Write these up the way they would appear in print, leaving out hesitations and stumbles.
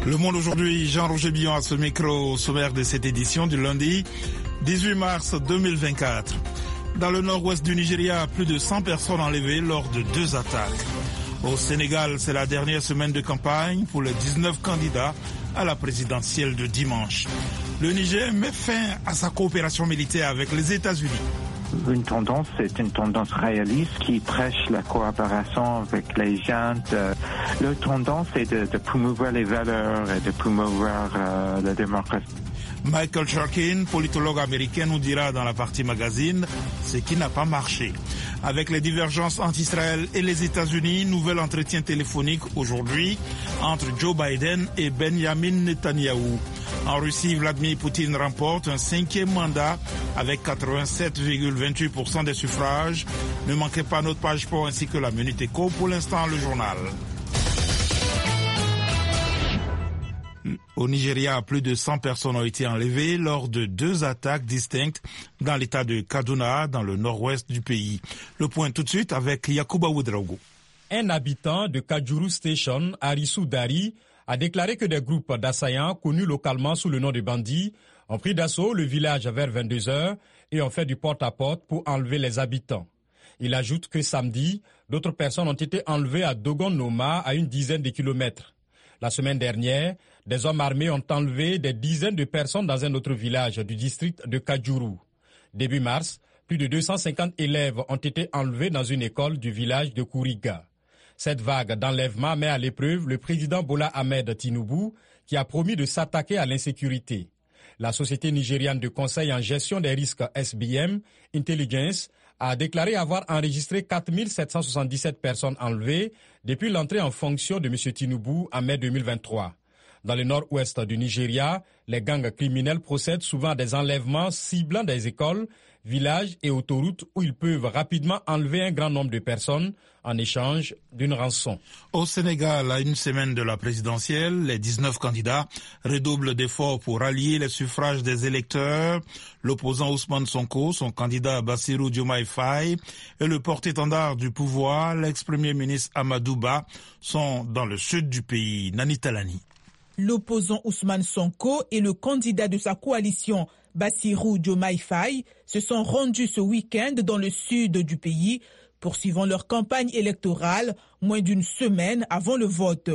Le Monde aujourd'hui, Jean-Roger Billon à ce micro, au sommaire de cette édition du lundi 18 mars 2024. Dans le nord-ouest du Nigeria, plus de 100 personnes enlevées lors de 2 attaques. Au Sénégal, c'est la dernière semaine de campagne pour les 19 candidats à la présidentielle de dimanche. Le Niger met fin à sa coopération militaire avec les États-Unis. Une tendance, c'est une tendance réaliste qui prêche la coopération avec les gens. Leur tendance est de promouvoir les valeurs et de promouvoir la démocratie. Michael Sharkin, politologue américain, nous dira dans la partie magazine ce qui n'a pas marché. Avec les divergences entre Israël et les États-Unis, nouvel entretien téléphonique aujourd'hui entre Joe Biden et Benjamin Netanyahou. En Russie, Vladimir Poutine remporte un 5e mandat avec 87,28% des suffrages. Ne manquez pas notre page sport ainsi que la Minute Éco. Pour l'instant, le journal. Au Nigeria, plus de 100 personnes ont été enlevées lors de 2 attaques distinctes dans l'état de Kaduna, dans le nord-ouest du pays. Le point tout de suite avec Yakuba Ouedraogo. Un habitant de Kajuru Station, Arisu Dari, a déclaré que des groupes d'assaillants connus localement sous le nom de bandits ont pris d'assaut le village vers 22h et ont fait du porte-à-porte pour enlever les habitants. Il ajoute que samedi, d'autres personnes ont été enlevées à Dogon Noma, à une dizaine de kilomètres. La semaine dernière, des hommes armés ont enlevé des dizaines de personnes dans un autre village du district de Kajuru. Début mars, plus de 250 élèves ont été enlevés dans une école du village de Kuriga. Cette vague d'enlèvement met à l'épreuve le président Bola Ahmed Tinubu, qui a promis de s'attaquer à l'insécurité. La société nigériane de conseil en gestion des risques SBM Intelligence a déclaré avoir enregistré 4 777 personnes enlevées depuis l'entrée en fonction de M. Tinubu en mai 2023. Dans le nord-ouest du Nigeria, les gangs criminels procèdent souvent à des enlèvements ciblant des écoles, villages et autoroutes où ils peuvent rapidement enlever un grand nombre de personnes en échange d'une rançon. Au Sénégal, à une semaine de la présidentielle, les 19 candidats redoublent d'efforts pour rallier les suffrages des électeurs. L'opposant Ousmane Sonko, son candidat Bassirou Diomaye Faye et le porte-étendard du pouvoir, l'ex-premier ministre Amadou Ba, sont dans le sud du pays. Nani Talani. L'opposant Ousmane Sonko et le candidat de sa coalition Bassirou Diomaye Faye se sont rendus ce week-end dans le sud du pays, poursuivant leur campagne électorale moins d'une semaine avant le vote.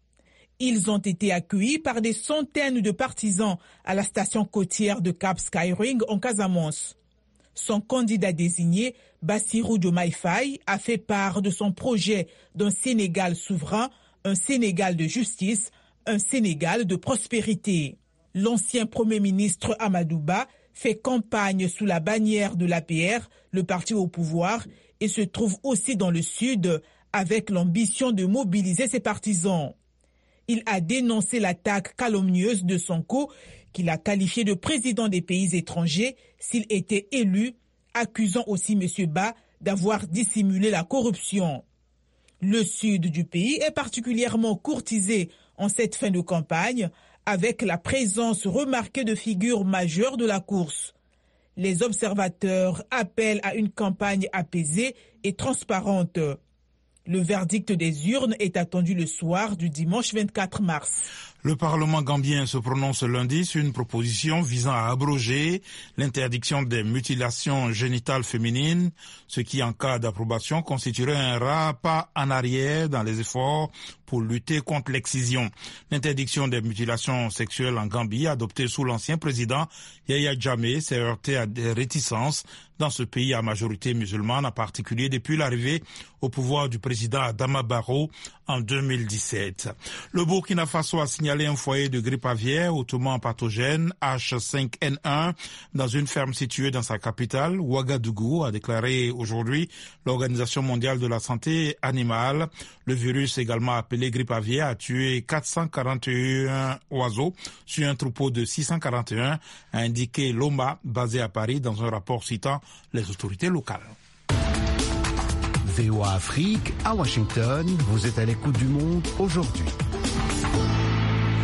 Ils ont été accueillis par des centaines de partisans à la station côtière de Cap Skyring en Casamance. Son candidat désigné, Bassirou Diomaye Faye, a fait part de son projet d'un Sénégal souverain, un Sénégal de justice, un Sénégal de prospérité. L'ancien Premier ministre Amadou Ba fait campagne sous la bannière de l'APR, le parti au pouvoir, et se trouve aussi dans le sud avec l'ambition de mobiliser ses partisans. Il a dénoncé l'attaque calomnieuse de Sonko, qu'il a qualifié de président des pays étrangers s'il était élu, accusant aussi M. Ba d'avoir dissimulé la corruption. Le sud du pays est particulièrement courtisé en cette fin de campagne, avec la présence remarquée de figures majeures de la course. Les observateurs appellent à une campagne apaisée et transparente. Le verdict des urnes est attendu le soir du dimanche 24 mars. Le Parlement gambien se prononce lundi sur une proposition visant à abroger l'interdiction des mutilations génitales féminines, ce qui, en cas d'approbation, constituerait un pas en arrière dans les efforts pour lutter contre l'excision. L'interdiction des mutilations sexuelles en Gambie, adoptée sous l'ancien président Yahya Jammeh, s'est heurtée à des réticences dans ce pays à majorité musulmane, en particulier depuis l'arrivée au pouvoir du président Adama Barrow en 2017. Le Burkina Faso a signalé un foyer de grippe aviaire hautement pathogène H5N1 dans une ferme située dans sa capitale, Ouagadougou, a déclaré aujourd'hui l'Organisation mondiale de la santé animale. Le virus, également appelé grippe aviaire, a tué 441 oiseaux sur un troupeau de 641, a indiqué l'OMA, basé à Paris, dans un rapport citant les autorités locales. VOA Afrique, à Washington, vous êtes à l'écoute du monde aujourd'hui.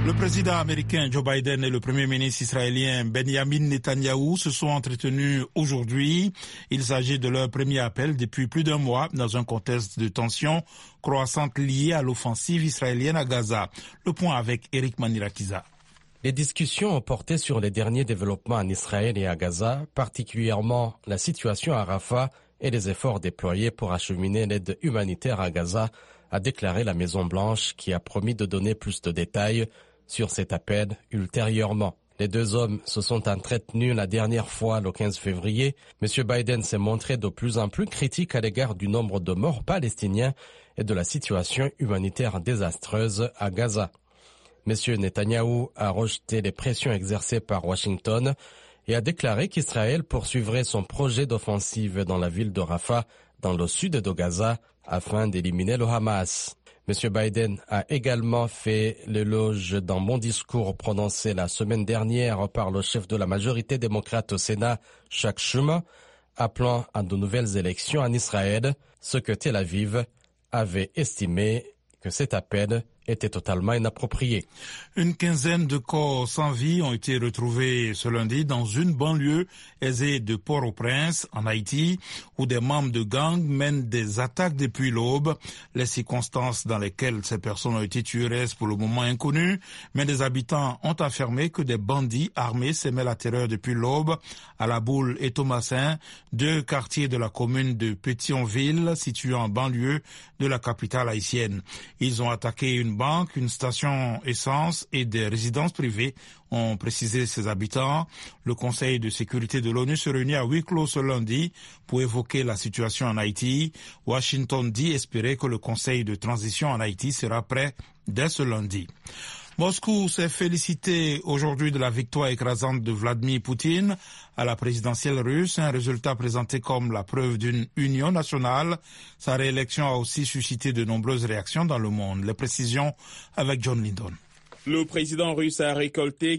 Le président américain Joe Biden et le premier ministre israélien Benjamin Netanyahou se sont entretenus aujourd'hui. Il s'agit de leur premier appel depuis plus d'un mois dans un contexte de tensions croissantes liées à l'offensive israélienne à Gaza. Le point avec Eric Manirakiza. Les discussions ont porté sur les derniers développements en Israël et à Gaza, particulièrement la situation à Rafah et les efforts déployés pour acheminer l'aide humanitaire à Gaza, a déclaré la Maison-Blanche qui a promis de donner plus de détails sur cet appel ultérieurement. Les deux hommes se sont entretenus la dernière fois le 15 février. M. Biden s'est montré de plus en plus critique à l'égard du nombre de morts palestiniens et de la situation humanitaire désastreuse à Gaza. M. Netanyahou a rejeté les pressions exercées par Washington et a déclaré qu'Israël poursuivrait son projet d'offensive dans la ville de Rafah, dans le sud de Gaza, afin d'éliminer le Hamas. M. Biden a également fait l'éloge d'un bon discours prononcé la semaine dernière par le chef de la majorité démocrate au Sénat, Chuck Schumer, appelant à de nouvelles élections en Israël, ce que Tel Aviv avait estimé que cet appel était totalement inapproprié. Une quinzaine de corps sans vie ont été retrouvés ce lundi dans une banlieue aisée de Port-au-Prince, en Haïti, où des membres de gangs mènent des attaques depuis l'aube. Les circonstances dans lesquelles ces personnes ont été tuées restent pour le moment inconnues, mais des habitants ont affirmé que des bandits armés semaient la terreur depuis l'aube à La Boule et Thomasin, deux quartiers de la commune de Pétionville, situés en banlieue de la capitale haïtienne. Ils ont attaqué une banque, une station essence et des résidences privées, ont précisé ses habitants. Le Conseil de sécurité de l'ONU se réunit à huis clos ce lundi pour évoquer la situation en Haïti. Washington dit espérer que le Conseil de transition en Haïti sera prêt dès ce lundi. Moscou s'est félicité aujourd'hui de la victoire écrasante de Vladimir Poutine à la présidentielle russe, un résultat présenté comme la preuve d'une union nationale. Sa réélection a aussi suscité de nombreuses réactions dans le monde. Les précisions avec John Lindon. Le président russe a récolté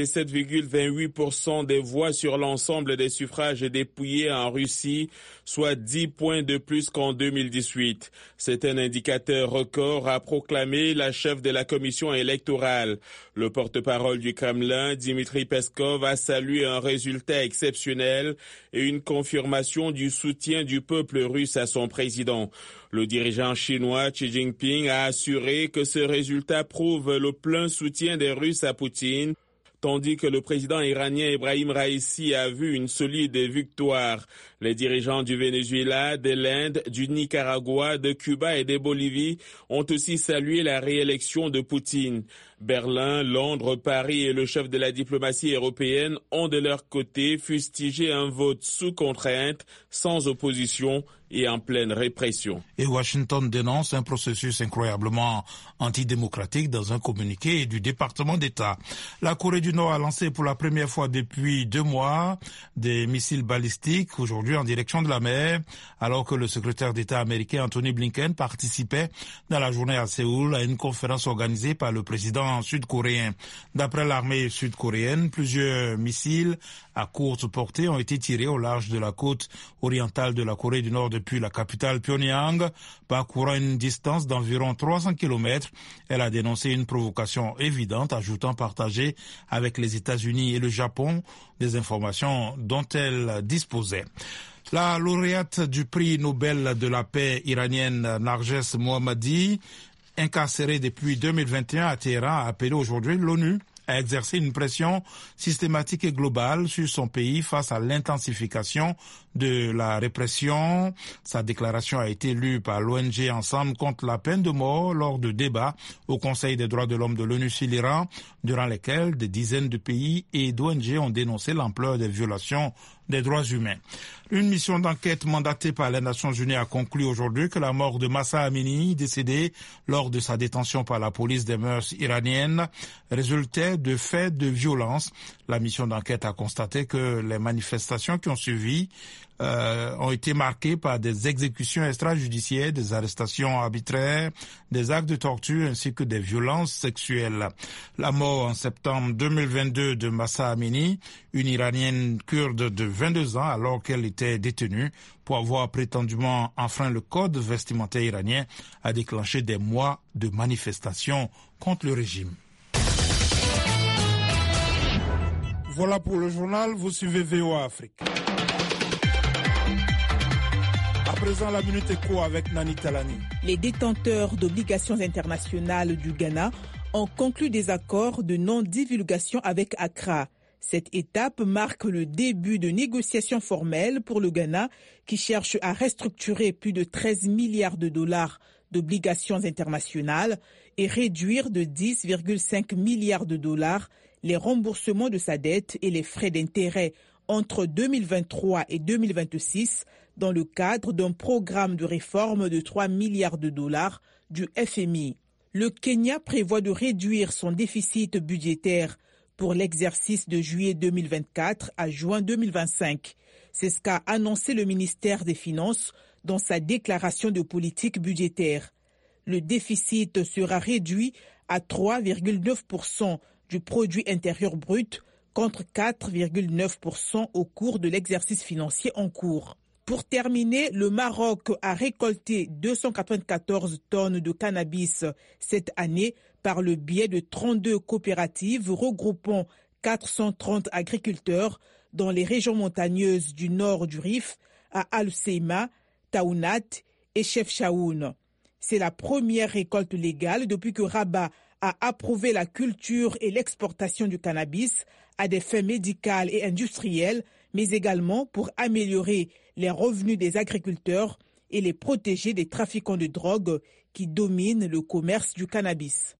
87,28% des voix sur l'ensemble des suffrages dépouillés en Russie, soit 10 points de plus qu'en 2018. C'est un indicateur record, a proclamé la chef de la commission électorale. Le porte-parole du Kremlin, Dmitri Peskov, a salué un résultat exceptionnel et une confirmation du soutien du peuple russe à son président. Le dirigeant chinois Xi Jinping a assuré que ce résultat prouve le plein soutien des Russes à Poutine, tandis que le président iranien Ebrahim Raïssi a vu une solide victoire. Les dirigeants du Venezuela, de l'Inde, du Nicaragua, de Cuba et de Bolivie ont aussi salué la réélection de Poutine. Berlin, Londres, Paris et le chef de la diplomatie européenne ont de leur côté fustigé un vote sous contrainte, sans opposition et en pleine répression. Et Washington dénonce un processus incroyablement antidémocratique dans un communiqué du département d'État. La Corée du Nord a lancé pour la première fois depuis 2 mois des missiles balistiques aujourd'hui en direction de la mer, alors que le secrétaire d'État américain Anthony Blinken participait dans la journée à Séoul à une conférence organisée par le président sud-coréen. D'après l'armée sud-coréenne, plusieurs missiles à courte portée ont été tirés au large de la côte orientale de la Corée du Nord depuis la capitale Pyongyang, parcourant une distance d'environ 300 km. Elle a dénoncé une provocation évidente, ajoutant partager avec les États-Unis et le Japon des informations dont elle disposait. La lauréate du prix Nobel de la paix iranienne Narges Mohammadi, incarcérée depuis 2021 à Téhéran, a appelé aujourd'hui l'ONU à exercer une pression systématique et globale sur son pays face à l'intensification de la répression. Sa déclaration a été lue par l'ONG Ensemble contre la peine de mort lors de débats au Conseil des droits de l'homme de l'ONU sur l'Iran, durant lesquels des dizaines de pays et d'ONG ont dénoncé l'ampleur des violations des droits humains. Une mission d'enquête mandatée par les Nations Unies a conclu aujourd'hui que la mort de Mahsa Amini, décédé lors de sa détention par la police des mœurs iraniennes, résultait de faits de violence. La mission d'enquête a constaté que les manifestations qui ont suivi ont été marquées par des exécutions extrajudiciaires, des arrestations arbitraires, des actes de torture ainsi que des violences sexuelles. La mort en septembre 2022 de Mahsa Amini, une Iranienne kurde de 22 ans alors qu'elle était détenue pour avoir prétendument enfreint le code vestimentaire iranien, a déclenché des mois de manifestations contre le régime. Voilà pour le journal, vous suivez VOA Afrique. À présent, la Minute Éco avec Nani Talani. Les détenteurs d'obligations internationales du Ghana ont conclu des accords de non-divulgation avec Accra. Cette étape marque le début de négociations formelles pour le Ghana qui cherche à restructurer plus de 13 milliards de dollars d'obligations internationales et réduire de 10,5 milliards de dollars les remboursements de sa dette et les frais d'intérêt entre 2023 et 2026 dans le cadre d'un programme de réforme de 3 milliards de dollars du FMI. Le Kenya prévoit de réduire son déficit budgétaire pour l'exercice de juillet 2024 à juin 2025. C'est ce qu'a annoncé le ministère des Finances dans sa déclaration de politique budgétaire. Le déficit sera réduit à 3,9% du produit intérieur brut contre 4,9% au cours de l'exercice financier en cours. Pour terminer, le Maroc a récolté 294 tonnes de cannabis cette année par le biais de 32 coopératives regroupant 430 agriculteurs dans les régions montagneuses du nord du Rif, à Al-Seima, Taounat et Chefchaouen. C'est la première récolte légale depuis que Rabat a approuvé la culture et l'exportation du cannabis à des fins médicales et industrielles, mais également pour améliorer les revenus des agriculteurs et les protéger des trafiquants de drogue qui dominent le commerce du cannabis.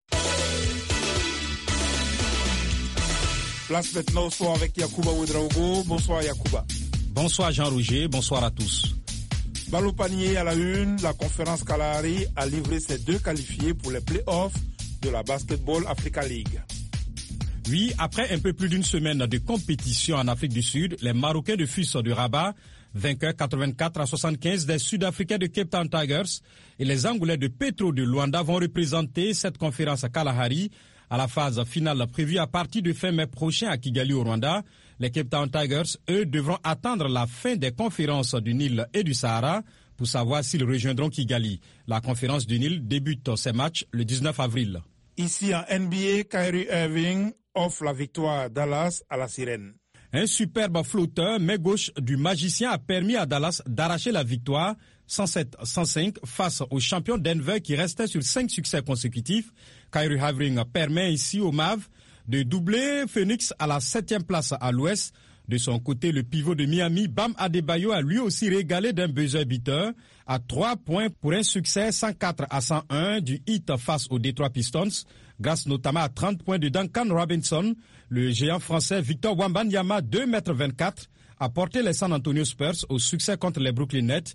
Place maintenant au soir avec Yacouba Ouedraogo. Bonsoir Yacouba. Bonsoir Jean-Roger, bonsoir à tous. Ballot panier à la une, la conférence Kalahari a livré ses 2 qualifiés pour les play-offs de la Basketball Africa League. Oui, après un peu plus d'une semaine de compétition en Afrique du Sud, les Marocains de FUS du Rabat, vainqueurs 84-75 des Sud-Africains de Cape Town Tigers et les Angolais de Petro de Luanda vont représenter cette conférence à Kalahari à la phase finale prévue à partir de fin mai prochain à Kigali au Rwanda. Les Cape Town Tigers, eux, devront attendre la fin des conférences du Nil et du Sahara pour savoir s'ils rejoindront Kigali. La conférence du Nil débute ses matchs le 19 avril. Ici en NBA, Kyrie Irving offre la victoire à Dallas à la Sirène. Un superbe flotteur main gauche du magicien a permis à Dallas d'arracher la victoire 107-105 face aux champions Denver qui restaient sur 5 succès consécutifs. Kyrie Irving permet ici au Mavs de doubler Phoenix à la 7e place à l'ouest. De son côté, le pivot de Miami, Bam Adebayo, a lui aussi régalé d'un buzzer beater à 3 points pour un succès 104-101 du Heat face aux Detroit Pistons, grâce notamment à 30 points de Duncan Robinson. Le géant français Victor Wembanyama, 2,24 m, a porté les San Antonio Spurs au succès contre les Brooklyn Nets,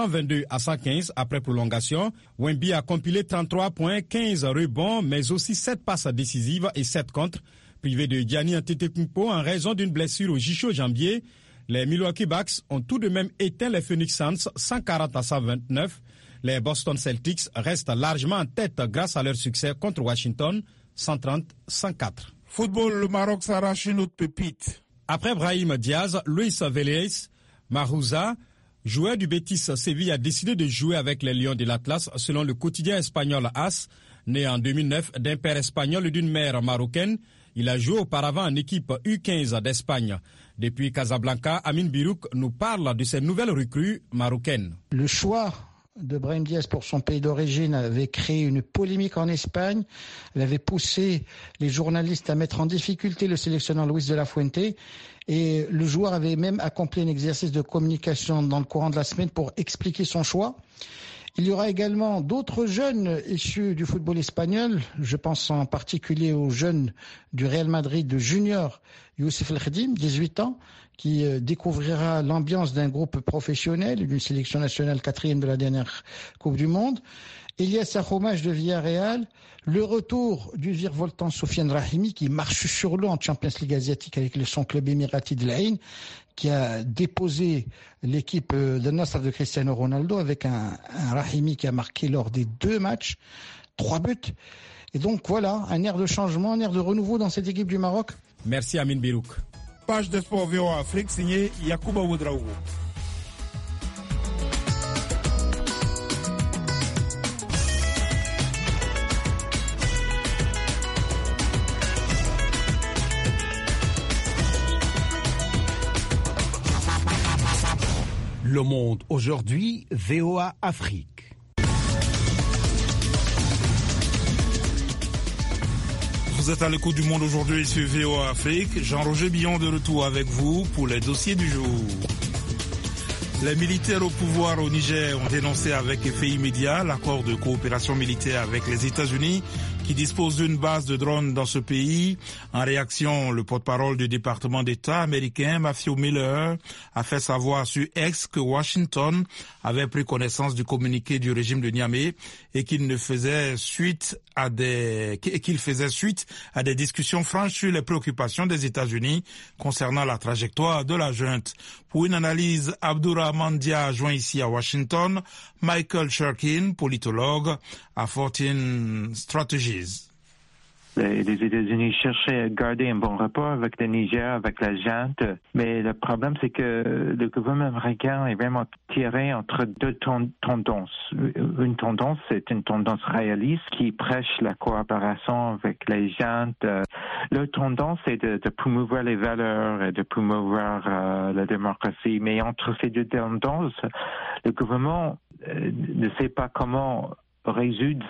122-115 après prolongation. Wemby a compilé 33 points, 15 rebonds, mais aussi 7 passes décisives et 7 contres. Privé de Giannis Antetokounmpo en raison d'une blessure au ischio-jambier, les Milwaukee Bucks ont tout de même éteint les Phoenix Suns 140-129. Les Boston Celtics restent largement en tête grâce à leur succès contre Washington, 130-104. Football, le Maroc s'arrache une autre pépite. Après Brahim Diaz, Luis Vélez Marouza, joueur du Betis Séville, a décidé de jouer avec les Lions de l'Atlas selon le quotidien espagnol AS. Né en 2009 d'un père espagnol et d'une mère marocaine, il a joué auparavant en équipe U15 d'Espagne. Depuis Casablanca, Amin Birouk nous parle de ces nouvelles recrues marocaines. Le choix de Brahim Diaz pour son pays d'origine avait créé une polémique en Espagne. Elle avait poussé les journalistes à mettre en difficulté le sélectionneur Luis de la Fuente. Et le joueur avait même accompli un exercice de communication dans le courant de la semaine pour expliquer son choix. Il y aura également d'autres jeunes issus du football espagnol. Je pense en particulier aux jeunes du Real Madrid de junior, Youssef El Khadim, 18 ans, qui découvrira l'ambiance d'un groupe professionnel, d'une sélection nationale 4e de la dernière Coupe du Monde. Elias Akhomach de Villarreal, le retour du virevoltant Soufiane Rahimi qui marche sur l'eau en Champions League asiatique avec son club émirati de l'Ain, qui a déposé l'équipe de Nasr de Cristiano Ronaldo avec un Rahimi qui a marqué lors des 2 matchs, 3 buts. Et donc voilà, un air de changement, un air de renouveau dans cette équipe du Maroc. Merci Amin Birouk. Page de sport VOA Afrique signée Yacouba Ouedraogo. Le Monde aujourd'hui, VOA Afrique. Vous êtes à l'écoute du Monde aujourd'hui sur VOA Afrique. Jean-Roger Billon de retour avec vous pour les dossiers du jour. Les militaires au pouvoir au Niger ont dénoncé avec effet immédiat l'accord de coopération militaire avec les États-Unis qui dispose d'une base de drones dans ce pays. En réaction, le porte-parole du département d'État américain, Matthew Miller, a fait savoir sur X que Washington avait pris connaissance du communiqué du régime de Niamey et qu'il faisait suite à des discussions franches sur les préoccupations des États-Unis concernant la trajectoire de la junte. Pour une analyse, Abdourahmane Dia joint ici à Washington Michael Shurkin, politologue à Fortin Strategies. Les États-Unis cherchaient à garder un bon rapport avec le Niger, avec la junte, mais le problème c'est que le gouvernement américain est vraiment tiré entre deux tendances. Une tendance, c'est une tendance réaliste qui prêche la coopération avec les juntes. L'autre tendance, c'est de promouvoir les valeurs et de promouvoir la démocratie. Mais entre ces deux tendances, le gouvernement ne sait pas comment résoudre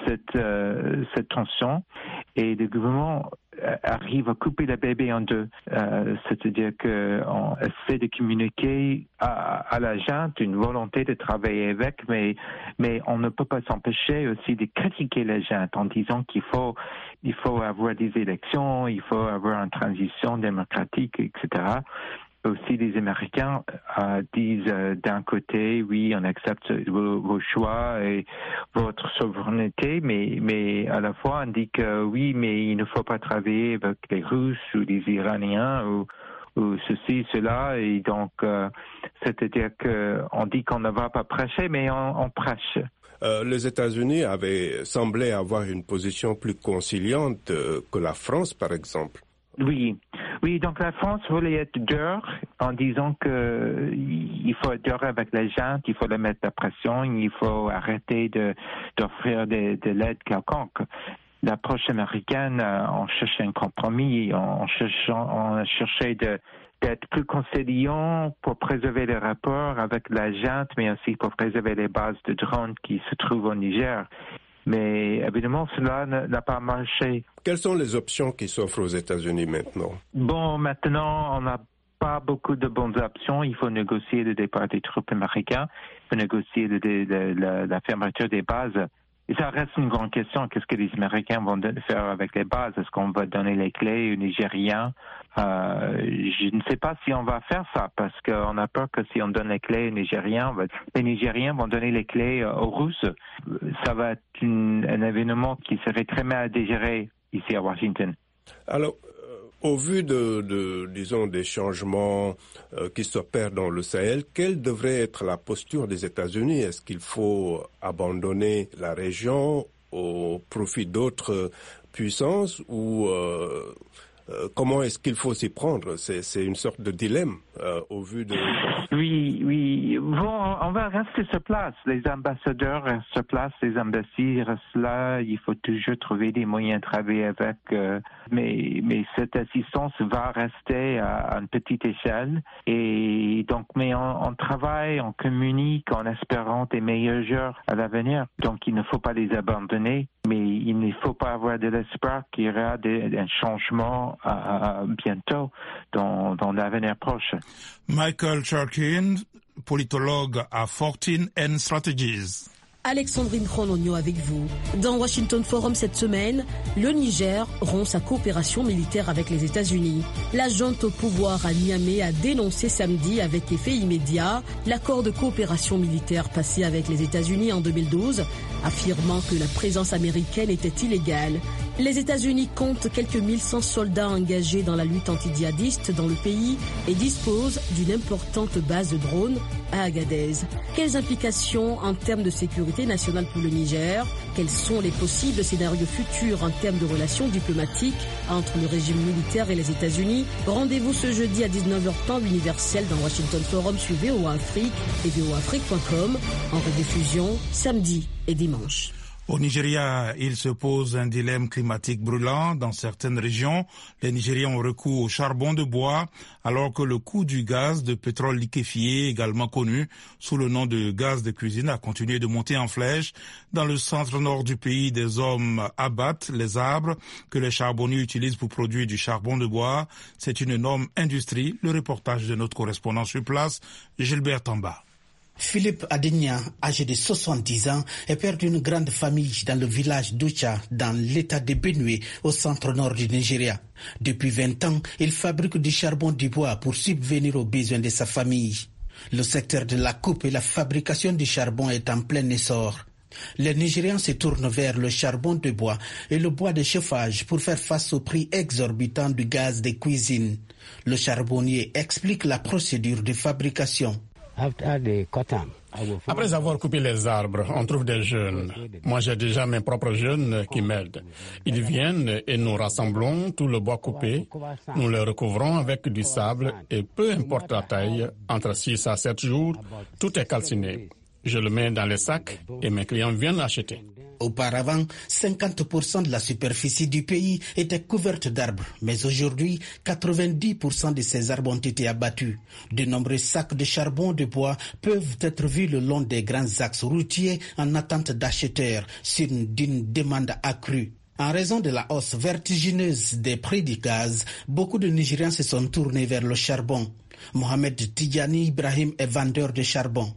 cette tension et le gouvernement arrive à couper le bébé en deux. C'est-à-dire qu'on essaie de communiquer à la junte une volonté de travailler avec, mais on ne peut pas s'empêcher aussi de critiquer la junte en disant qu'il faut avoir des élections, il faut avoir une transition démocratique, etc. Aussi, les Américains disent d'un côté, oui, on accepte vos choix et votre souveraineté, mais à la fois on dit que oui, mais il ne faut pas travailler avec les Russes ou les Iraniens ou ceci, cela, et donc c'est-à-dire qu'on dit qu'on ne va pas prêcher, mais on prêche. Les États-Unis avaient semblé avoir une position plus conciliante que la France, par exemple. Oui, donc la France voulait être dure en disant que il faut être dur avec les gens, il faut leur mettre la pression, il faut arrêter d'offrir de l'aide quelconque. L'approche américaine, on cherchait un compromis, on cherchait d'être plus conciliant pour préserver les rapports avec la junte, mais aussi pour préserver les bases de drones qui se trouvent au Niger. Mais évidemment, cela n'a pas marché. Quelles sont les options qui s'offrent aux États-Unis maintenant? Bon, maintenant, on n'a pas beaucoup de bonnes options. Il faut négocier le départ des troupes américaines, il faut négocier la fermeture des bases. Et ça reste une grande question. Qu'est-ce que les Américains vont faire avec les bases? Est-ce qu'on va donner les clés aux Nigériens? Je ne sais pas si on va faire ça, parce qu'on a peur que si on donne les clés aux Nigériens, les Nigériens vont donner les clés aux Russes. Ça va être un événement qui serait très mal digéré ici à Washington. Alors, au vu disons, des changements qui s'opèrent dans le Sahel, quelle devrait être la posture des États-Unis? Est-ce qu'il faut abandonner la région au profit d'autres puissances ou comment est-ce qu'il faut s'y prendre? C'est une sorte de dilemme au vu de... Oui. Bon, on va rester sur place. Les ambassadeurs restent sur place, les ambassades restent là. Il faut toujours trouver des moyens de travailler avec. Mais cette assistance va rester à une petite échelle. Et donc, mais on travaille, on communique en espérant des meilleurs jours à l'avenir. Donc, il ne faut pas les abandonner, mais il ne faut pas avoir de l'espoir qu'il y aura un changement bientôt dans l'avenir proche. Michael Shurkin, politologue à Fortin Strategies. Alexandrine Krononio avec vous. Dans Washington Forum cette semaine, le Niger rompt sa coopération militaire avec les États-Unis. La junte au pouvoir à Niamey a dénoncé samedi avec effet immédiat l'accord de coopération militaire passé avec les États-Unis en 2012, affirmant que la présence américaine était illégale. Les États-Unis comptent quelques 1100 soldats engagés dans la lutte antidjihadiste dans le pays et disposent d'une importante base de drones à Agadez. Quelles implications en termes de sécurité nationale pour le Niger? Quels sont les possibles scénarios futurs en termes de relations diplomatiques entre le régime militaire et les États-Unis? Rendez-vous ce jeudi à 19h temps universel dans Washington Forum sur VOA Afrique et voaafrique.com en rediffusion samedi et dimanche. Au Nigeria, il se pose un dilemme climatique brûlant. Dans certaines régions, les Nigériens ont recours au charbon de bois, alors que le coût du gaz de pétrole liquéfié, également connu sous le nom de gaz de cuisine, a continué de monter en flèche. Dans le centre-nord du pays, des hommes abattent les arbres que les charbonniers utilisent pour produire du charbon de bois. C'est une énorme industrie. Le reportage de notre correspondant sur place, Gilbert Tamba. Philippe Adenia, âgé de 70 ans, est père d'une grande famille dans le village d'Ucha, dans l'état de Benue, au centre-nord du Nigeria. Depuis 20 ans, il fabrique du charbon de bois pour subvenir aux besoins de sa famille. Le secteur de la coupe et la fabrication du charbon est en plein essor. Les Nigérians se tournent vers le charbon de bois et le bois de chauffage pour faire face au prix exorbitant du gaz de cuisine. Le charbonnier explique la procédure de fabrication. Après avoir coupé les arbres, on trouve des jeunes. Moi, j'ai déjà mes propres jeunes qui m'aident. Ils viennent et nous rassemblons tout le bois coupé. Nous le recouvrons avec du sable et peu importe la taille, entre 6 à 7 jours, tout est calciné. Je le mets dans les sacs et mes clients viennent acheter. Auparavant, 50% de la superficie du pays était couverte d'arbres. Mais aujourd'hui, 90% de ces arbres ont été abattus. De nombreux sacs de charbon de bois peuvent être vus le long des grands axes routiers en attente d'acheteurs, signe d'une demande accrue. En raison de la hausse vertigineuse des prix du gaz, beaucoup de Nigériens se sont tournés vers le charbon. Mohamed Tidjani Ibrahim est vendeur de charbon.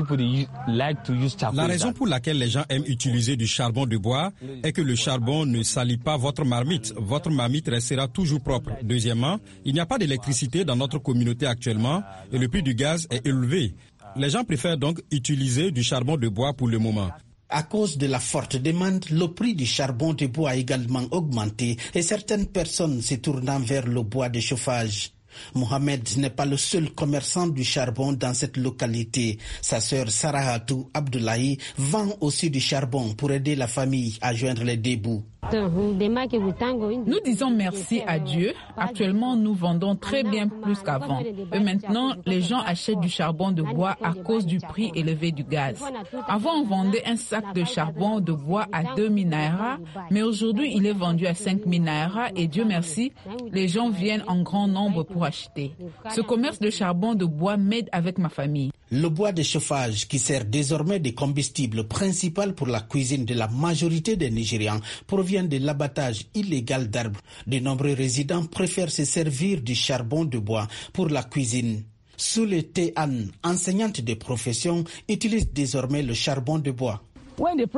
La raison pour laquelle les gens aiment utiliser du charbon de bois est que le charbon ne salit pas votre marmite. Votre marmite restera toujours propre. Deuxièmement, il n'y a pas d'électricité dans notre communauté actuellement et le prix du gaz est élevé. Les gens préfèrent donc utiliser du charbon de bois pour le moment. À cause de la forte demande, le prix du charbon de bois a également augmenté et certaines personnes se tournant vers le bois de chauffage. Mohamed n'est pas le seul commerçant du charbon dans cette localité. Sa sœur Sarahatou Abdoulaye vend aussi du charbon pour aider la famille à joindre les deux bouts. Nous disons merci à Dieu. Actuellement, nous vendons très bien plus qu'avant. Et maintenant, les gens achètent du charbon de bois à cause du prix élevé du gaz. Avant, on vendait un sac de charbon de bois à 2000 naira, mais aujourd'hui, il est vendu à 5000 naira et Dieu merci, les gens viennent en grand nombre pour acheter. Ce commerce de charbon de bois m'aide avec ma famille. Le bois de chauffage, qui sert désormais de combustible principal pour la cuisine de la majorité des Nigérians, provient de l'abattage illégal d'arbres. De nombreux résidents préfèrent se servir du charbon de bois pour la cuisine. Soule Tehan, enseignante de profession, utilise désormais le charbon de bois. Quand le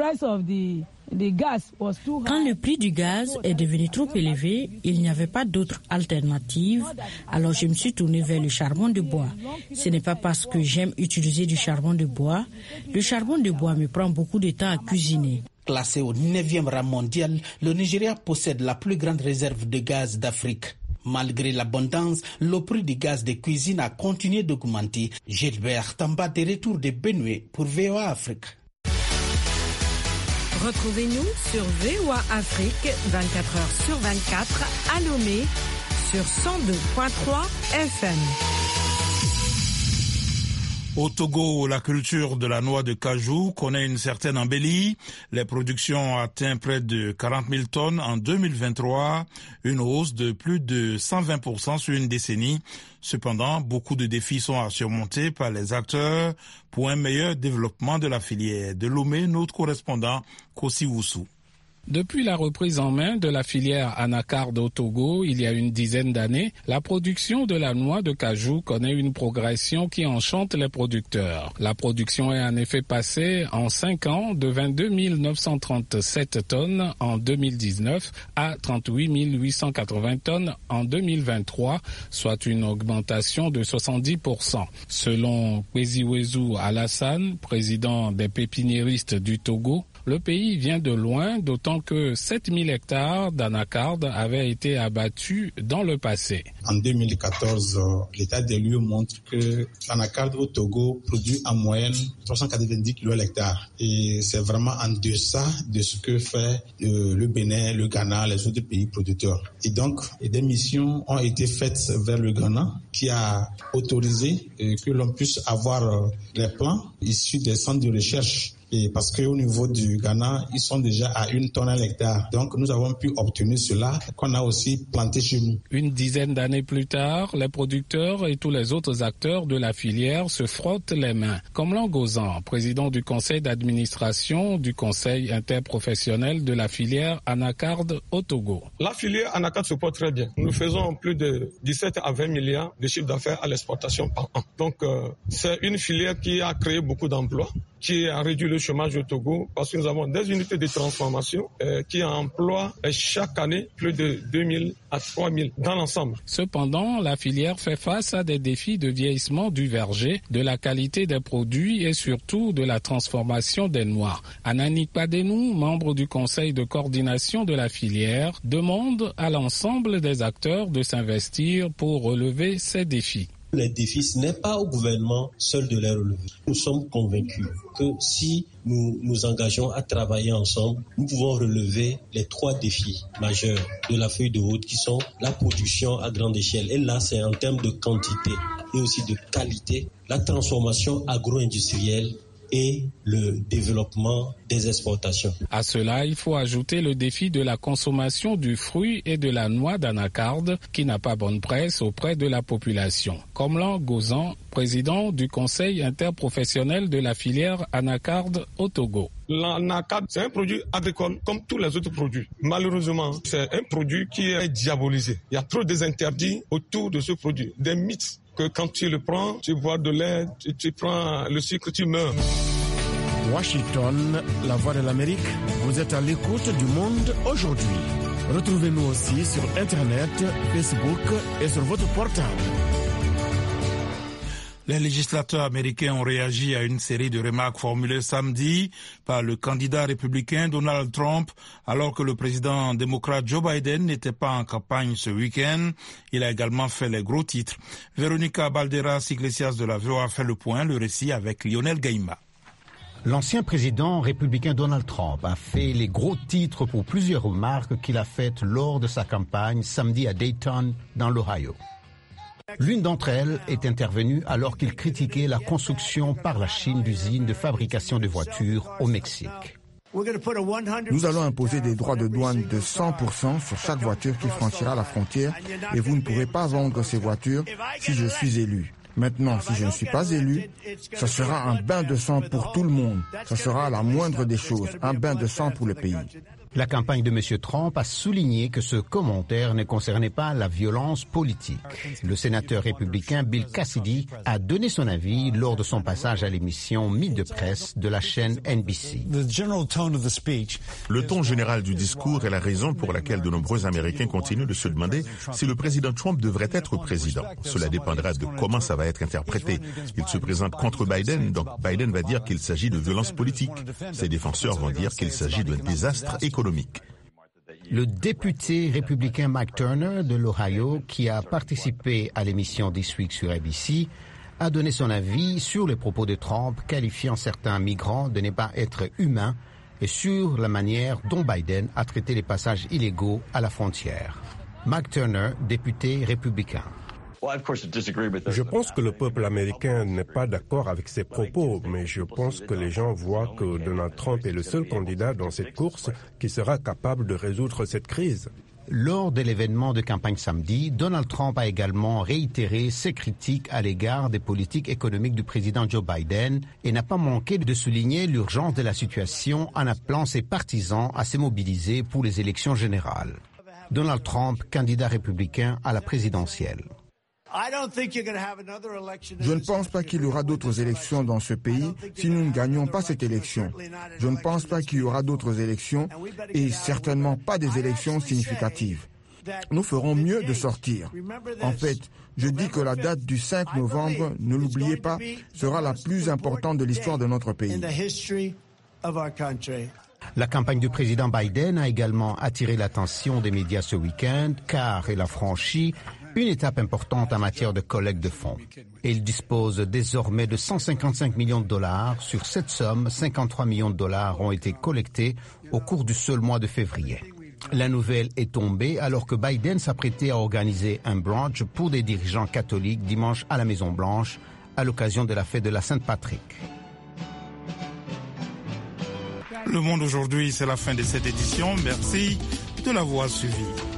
prix du gaz est devenu trop élevé, il n'y avait pas d'autre alternative, alors je me suis tournée vers le charbon de bois. Ce n'est pas parce que j'aime utiliser du charbon de bois. Le charbon de bois me prend beaucoup de temps à cuisiner. Classé au 9e rang mondial, le Nigeria possède la plus grande réserve de gaz d'Afrique. Malgré l'abondance, le prix du gaz de cuisine a continué d'augmenter. Gilbert Tamba de retour de Benue pour VOA Afrique. Retrouvez-nous sur VOA Afrique 24h/24 à Lomé sur 102.3 FM. Au Togo, la culture de la noix de cajou connaît une certaine embellie. Les productions ont atteint près de 40 000 tonnes en 2023, une hausse de plus de 120% sur une décennie. Cependant, beaucoup de défis sont à surmonter par les acteurs pour un meilleur développement de la filière. De Lomé, notre correspondant Kossi Woussou. Depuis la reprise en main de la filière anacarde au Togo, il y a une dizaine d'années, la production de la noix de cajou connaît une progression qui enchante les producteurs. La production est en effet passée en 5 ans de 22 937 tonnes en 2019 à 38 880 tonnes en 2023, soit une augmentation de 70%. Selon Kweziwezu Alassane, président des pépiniéristes du Togo, le pays vient de loin, d'autant que 7000 hectares d'anacarde avaient été abattus dans le passé. En 2014, l'état des lieux montre que l'anacarde au Togo produit en moyenne 390 kg l'hectare. Et c'est vraiment en deçà de ce que fait le Bénin, le Ghana, les autres pays producteurs. Et donc, des missions ont été faites vers le Ghana qui a autorisé que l'on puisse avoir les plans issus des centres de recherche Et parce qu'au niveau du Ghana, ils sont déjà à 1 tonne à l'hectare. Donc nous avons pu obtenir cela qu'on a aussi planté chez nous. Une dizaine d'années plus tard, les producteurs et tous les autres acteurs de la filière se frottent les mains. Comme Langozan, président du conseil d'administration du conseil interprofessionnel de la filière anacarde au Togo. La filière anacarde se porte très bien. Nous faisons plus de 17 à 20 milliards de chiffre d'affaires à l'exportation par an. Donc c'est une filière qui a créé beaucoup d'emplois, qui a réduit le chômage au Togo parce que nous avons des unités de transformation qui emploient chaque année plus de 2000 à 3000 dans l'ensemble. Cependant, la filière fait face à des défis de vieillissement du verger, de la qualité des produits et surtout de la transformation des noix. Anani Padenou, membre du conseil de coordination de la filière, demande à l'ensemble des acteurs de s'investir pour relever ces défis. Les défis, ce n'est pas au gouvernement seul de les relever. Nous sommes convaincus que si nous nous engageons à travailler ensemble, nous pouvons relever les 3 défis majeurs de la feuille de route qui sont la production à grande échelle. Et là, c'est en termes de quantité et aussi de qualité, la transformation agro-industrielle et le développement des exportations. À cela, il faut ajouter le défi de la consommation du fruit et de la noix d'anacarde qui n'a pas bonne presse auprès de la population. Comme Langozan, président du conseil interprofessionnel de la filière anacarde au Togo. L'anacarde, c'est un produit agricole comme tous les autres produits. Malheureusement, c'est un produit qui est diabolisé. Il y a trop d'interdits autour de ce produit, des mythes. Que quand tu le prends, tu bois de lait, tu prends le sucre, tu meurs. Washington, la voix de l'Amérique, vous êtes à l'écoute du monde aujourd'hui. Retrouvez-nous aussi sur Internet, Facebook et sur votre portable. Les législateurs américains ont réagi à une série de remarques formulées samedi par le candidat républicain Donald Trump, alors que le président démocrate Joe Biden n'était pas en campagne ce week-end. Il a également fait les gros titres. Véronica Balderas Iglesias de la VOA fait le point, le récit avec Lionel Gaïma. L'ancien président républicain Donald Trump a fait les gros titres pour plusieurs remarques qu'il a faites lors de sa campagne samedi à Dayton, dans l'Ohio. L'une d'entre elles est intervenue alors qu'il critiquait la construction par la Chine d'usines de fabrication de voitures au Mexique. Nous allons imposer des droits de douane de 100% sur chaque voiture qui franchira la frontière et vous ne pourrez pas vendre ces voitures si je suis élu. Maintenant, si je ne suis pas élu, ce sera un bain de sang pour tout le monde. Ce sera la moindre des choses, un bain de sang pour le pays. La campagne de M. Trump a souligné que ce commentaire ne concernait pas la violence politique. Le sénateur républicain Bill Cassidy a donné son avis lors de son passage à l'émission Mythe de presse de la chaîne NBC. Le ton général du discours est la raison pour laquelle de nombreux Américains continuent de se demander si le président Trump devrait être président. Cela dépendra de comment ça va être interprété. Il se présente contre Biden, donc Biden va dire qu'il s'agit de violence politique. Ses défenseurs vont dire qu'il s'agit d'un désastre économique. Le député républicain Mike Turner de l'Ohio, qui a participé à l'émission This Week sur ABC, a donné son avis sur les propos de Trump, qualifiant certains migrants de ne pas être humains et sur la manière dont Biden a traité les passages illégaux à la frontière. Mike Turner, député républicain. Je pense que le peuple américain n'est pas d'accord avec ces propos, mais je pense que les gens voient que Donald Trump est le seul candidat dans cette course qui sera capable de résoudre cette crise. Lors de l'événement de campagne samedi, Donald Trump a également réitéré ses critiques à l'égard des politiques économiques du président Joe Biden et n'a pas manqué de souligner l'urgence de la situation en appelant ses partisans à se mobiliser pour les élections générales. Donald Trump, candidat républicain à la présidentielle. Je ne pense pas qu'il y aura d'autres élections dans ce pays si nous ne gagnons pas cette élection. Je ne pense pas qu'il y aura d'autres élections et certainement pas des élections significatives. Nous ferons mieux de sortir. En fait, je dis que la date du 5 novembre, ne l'oubliez pas, sera la plus importante de l'histoire de notre pays. La campagne du président Biden a également attiré l'attention des médias ce week-end car elle a franchi une étape importante en matière de collecte de fonds. Et il dispose désormais de 155 millions de dollars. Sur cette somme, 53 millions de dollars ont été collectés au cours du seul mois de février. La nouvelle est tombée alors que Biden s'apprêtait à organiser un brunch pour des dirigeants catholiques dimanche à la Maison-Blanche à l'occasion de la fête de la Saint-Patrick. Le Monde aujourd'hui, c'est la fin de cette édition. Merci de l'avoir suivi.